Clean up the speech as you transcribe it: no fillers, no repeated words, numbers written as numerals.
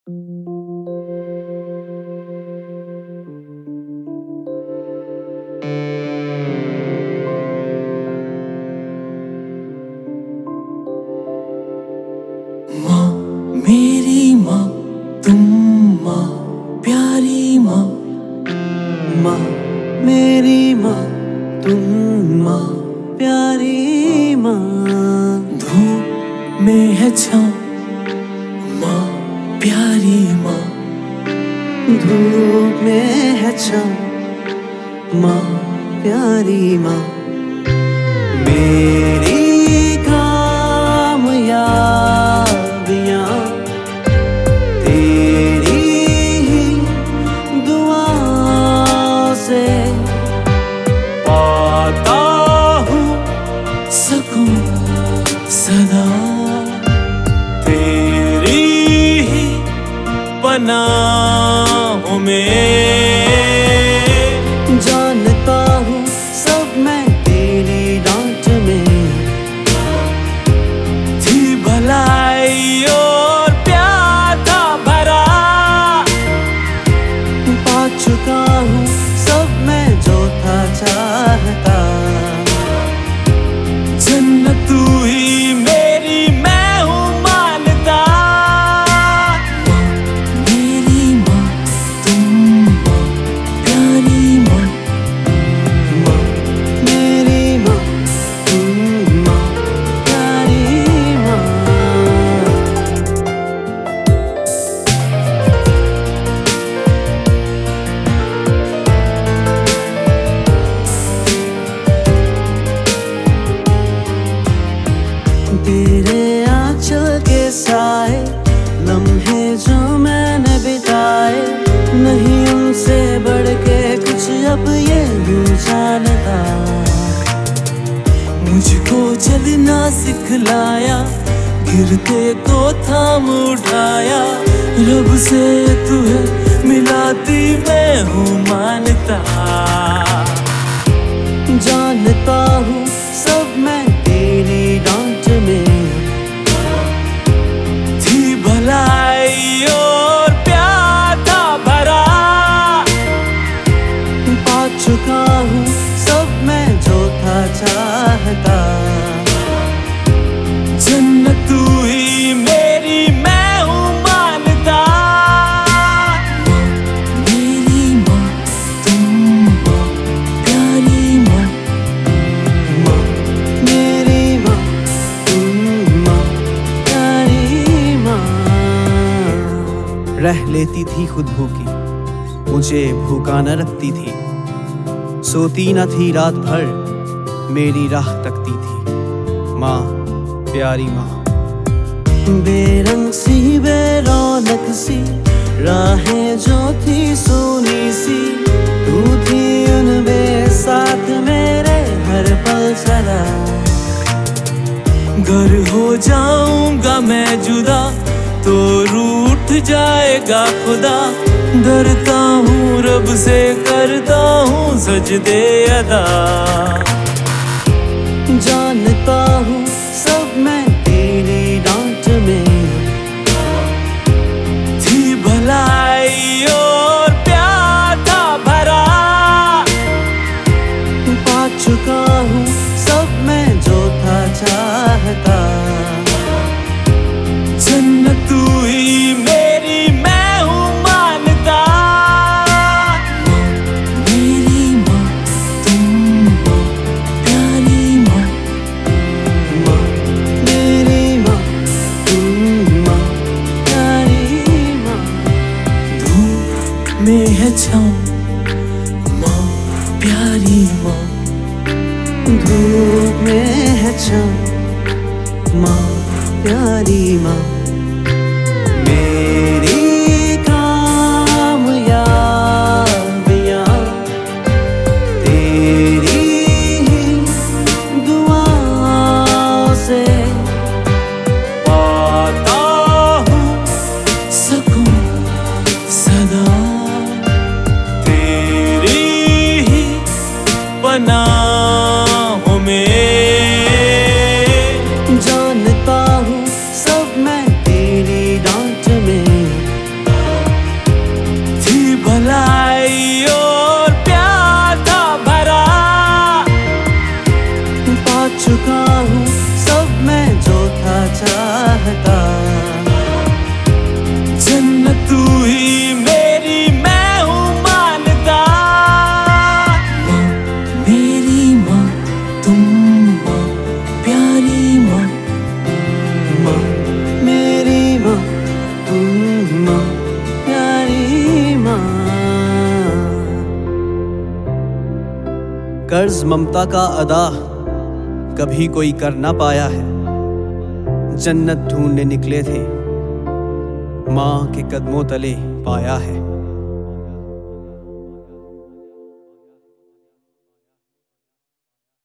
माँ मेरी माँ, तुम माँ प्यारी माँ। माँ मेरी माँ, तुम माँ प्यारी माँ। धूप में है छाँव माँ प्यारी माँ। धूप में है छाँव माँ प्यारी माँ। मेरी कामयाबियाँ तेरी ही दुआओं से पाता हूँ सकूं सदा तेरी ही पनाहों में। जानता हूँ सब मैं तेरी डांट में थी भलाई और प्यार था भरा। पा चुका हूँ सब मैं जो था चाहता। जन्नत तू ही मेरी मैं हूँ मानता। माँ मेरी माँ, तुम माँ प्यारी माँ। माँ मेरी माँ, तुम माँ प्यारी माँ। तेरे आंचल के साए लम्हे जो मैंने बिताए, नहीं उनसे बढ़ के कुछ अब ये हूँ जानता। मुझको चलना सिखलाया, गिरते को थाम उठाया। रब से तुझे मिलाती मैं हूँ मानता। जानता हूँ सब मैं तेरी डांट में थी भलाई और प्यार था भरा। पा चुका हूँ सब मैं जो था चाहता। जन्नत तू ही मेरी मैं हूँ मानता। माँ मेरी माँ, तुम माँ प्यारी माँ। माँ मेरी माँ, तुम माँ प्यारी माँ। रह लेती थी खुद भूखी, मुझे भूखा न रखती थी। सोती न थी रात भर, मेरी राह तकती थी। माँ प्यारी माँ। बेरंग सी बेरौनक सी राहें जो थी सूनी सी, तू थी उनमें साथ मेरे हर पल सदा। घर हो जाऊंगा मैं जुदा तो रूठ जाएगा खुदा। डरता हूँ रब से करता हूँ सजदे अदा। जानता हूँ सब मैं तेरी डांट में थी भलाई और प्यार था भरा। पा चुका हूँ सब मैं जो था चाहता। जन्नत तू ही मेरी मैं हूँ मानता। माँ मेरी माँ, तुम माँ प्यारी माँ। माँ मेरी माँ, तुम माँ प्यारी माँ। धूप में है छाँव माँ प्यारी माँ। धूप में है छाँव माँ प्यारी माँ। मेरी कामयाबियाँ तेरी ही दुआओं से पाता हूँ सकूं सदा तेरी ही पनाहों में। जानता हूँ सब मैं तेरी डांट में फर्ज ममता का अदा कभी कोई कर ना पाया है। जन्नत ढूंढने निकले थे, माँ के कदमों तले पाया है।